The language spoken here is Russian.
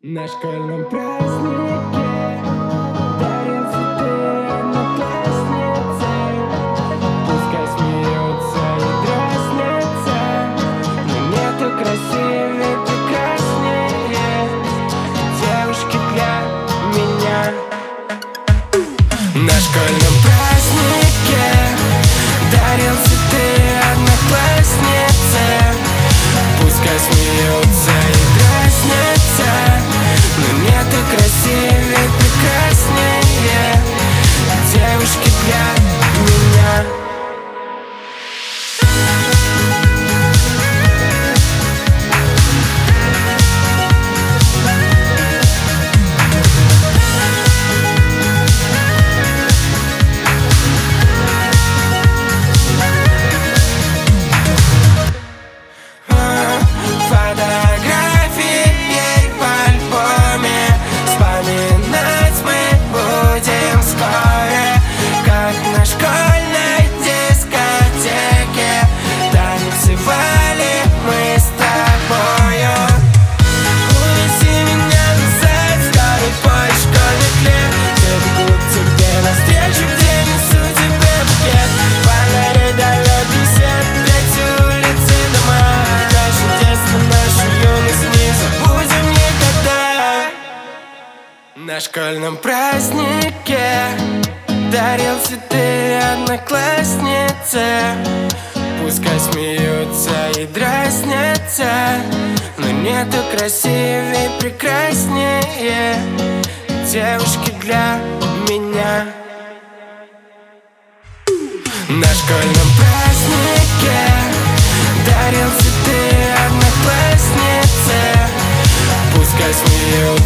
На школьном празднике дарил цветы однокласснице. Пускай смеются и дразнятся, но нету красивее, прекраснее девушки для меня. На школьном празднике дарил цветы однокласснице. Пускай смеются и дразнятся, но нету красивее, прекраснее девушки для меня. На школьном празднике дарил цветы однокласснице. Пускай смеются и дразнятся, но нету красивее, прекраснее девушки для меня. На школьном празднике дарил цветы однокласснице. Пускай смеются